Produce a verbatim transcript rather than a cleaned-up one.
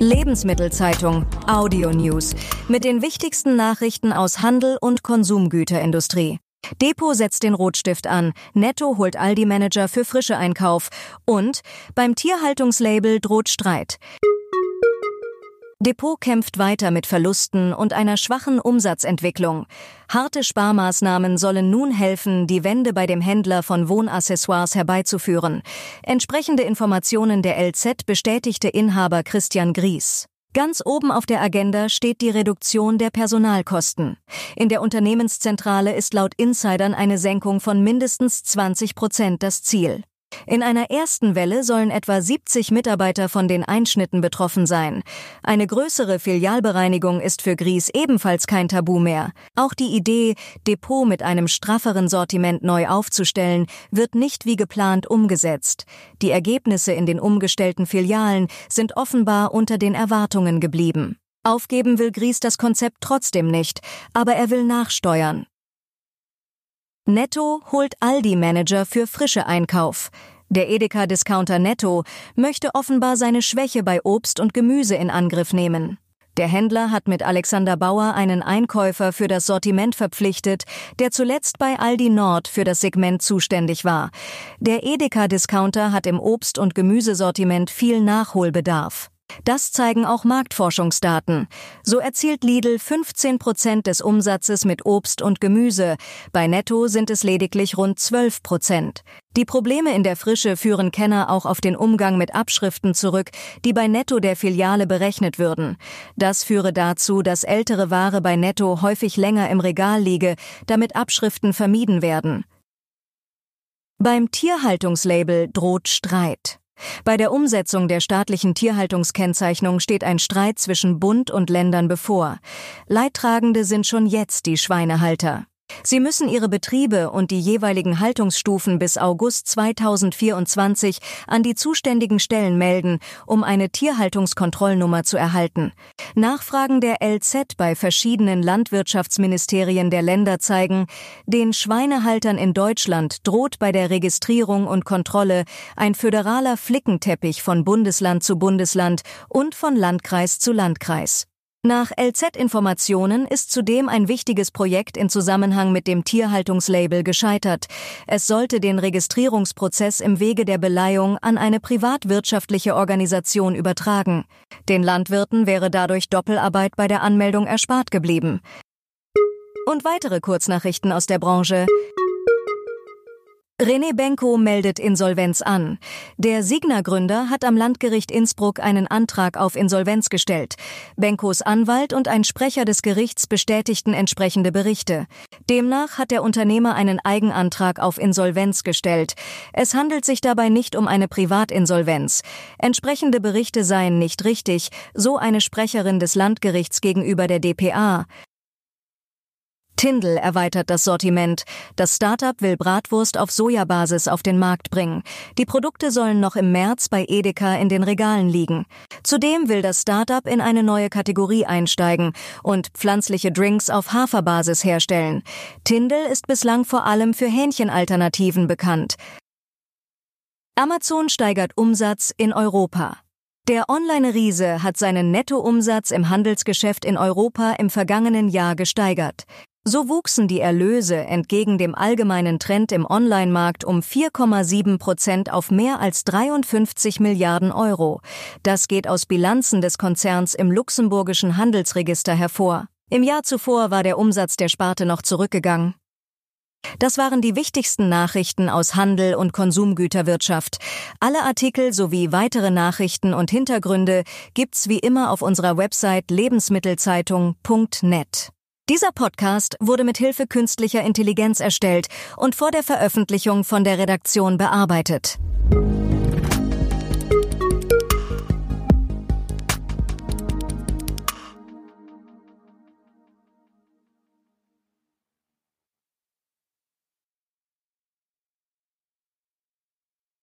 Lebensmittelzeitung Audio News mit den wichtigsten Nachrichten aus Handel und Konsumgüterindustrie. Depot setzt den Rotstift an, Netto holt Aldi-Manager für Frische-Einkauf und beim Tierhaltungslabel droht Streit. Depot kämpft weiter mit Verlusten und einer schwachen Umsatzentwicklung. Harte Sparmaßnahmen sollen nun helfen, die Wende bei dem Händler von Wohnaccessoires herbeizuführen. Entsprechende Informationen der L Z bestätigte Inhaber Christian Gries. Ganz oben auf der Agenda steht die Reduktion der Personalkosten. In der Unternehmenszentrale ist laut Insidern eine Senkung von mindestens zwanzig Prozent das Ziel. In einer ersten Welle sollen etwa siebzig Mitarbeiter von den Einschnitten betroffen sein. Eine größere Filialbereinigung ist für Gries ebenfalls kein Tabu mehr. Auch die Idee, Depot mit einem strafferen Sortiment neu aufzustellen, wird nicht wie geplant umgesetzt. Die Ergebnisse in den umgestellten Filialen sind offenbar unter den Erwartungen geblieben. Aufgeben will Gries das Konzept trotzdem nicht, aber er will nachsteuern. Netto holt Aldi-Manager für Frische-Einkauf. Der Edeka-Discounter Netto möchte offenbar seine Schwäche bei Obst und Gemüse in Angriff nehmen. Der Händler hat mit Alexander Bauer einen Einkäufer für das Sortiment verpflichtet, der zuletzt bei Aldi Nord für das Segment zuständig war. Der Edeka-Discounter hat im Obst- und Gemüsesortiment viel Nachholbedarf. Das zeigen auch Marktforschungsdaten. So erzielt Lidl fünfzehn Prozent des Umsatzes mit Obst und Gemüse. Bei Netto sind es lediglich rund zwölf Prozent. Die Probleme in der Frische führen Kenner auch auf den Umgang mit Abschriften zurück, die bei Netto der Filiale berechnet würden. Das führe dazu, dass ältere Ware bei Netto häufig länger im Regal liege, damit Abschriften vermieden werden. Beim Tierhaltungslabel droht Streit. Bei der Umsetzung der staatlichen Tierhaltungskennzeichnung steht ein Streit zwischen Bund und Ländern bevor. Leidtragende sind schon jetzt die Schweinehalter. Sie müssen ihre Betriebe und die jeweiligen Haltungsstufen bis August zweitausendvierundzwanzig an die zuständigen Stellen melden, um eine Tierhaltungskontrollnummer zu erhalten. Nachfragen der L Z bei verschiedenen Landwirtschaftsministerien der Länder zeigen, den Schweinehaltern in Deutschland droht bei der Registrierung und Kontrolle ein föderaler Flickenteppich von Bundesland zu Bundesland und von Landkreis zu Landkreis. Nach L Z-Informationen ist zudem ein wichtiges Projekt in Zusammenhang mit dem Tierhaltungslabel gescheitert. Es sollte den Registrierungsprozess im Wege der Beleihung an eine privatwirtschaftliche Organisation übertragen. Den Landwirten wäre dadurch Doppelarbeit bei der Anmeldung erspart geblieben. Und weitere Kurznachrichten aus der Branche. René Benko meldet Insolvenz an. Der Signa-Gründer hat am Landgericht Innsbruck einen Antrag auf Insolvenz gestellt. Benkos Anwalt und ein Sprecher des Gerichts bestätigten entsprechende Berichte. Demnach hat der Unternehmer einen Eigenantrag auf Insolvenz gestellt. Es handelt sich dabei nicht um eine Privatinsolvenz. Entsprechende Berichte seien nicht richtig, so eine Sprecherin des Landgerichts gegenüber der d p a. Tindl erweitert das Sortiment. Das Startup will Bratwurst auf Sojabasis auf den Markt bringen. Die Produkte sollen noch im März bei Edeka in den Regalen liegen. Zudem will das Startup in eine neue Kategorie einsteigen und pflanzliche Drinks auf Haferbasis herstellen. Tindl ist bislang vor allem für Hähnchenalternativen bekannt. Amazon steigert Umsatz in Europa. Der Online-Riese hat seinen Nettoumsatz im Handelsgeschäft in Europa im vergangenen Jahr gesteigert. So wuchsen die Erlöse entgegen dem allgemeinen Trend im Online-Markt um vier Komma sieben Prozent auf mehr als dreiundfünfzig Milliarden Euro. Das geht aus Bilanzen des Konzerns im luxemburgischen Handelsregister hervor. Im Jahr zuvor war der Umsatz der Sparte noch zurückgegangen. Das waren die wichtigsten Nachrichten aus Handel und Konsumgüterwirtschaft. Alle Artikel sowie weitere Nachrichten und Hintergründe gibt's wie immer auf unserer Website lebensmittelzeitung punkt net. Dieser Podcast wurde mit Hilfe künstlicher Intelligenz erstellt und vor der Veröffentlichung von der Redaktion bearbeitet.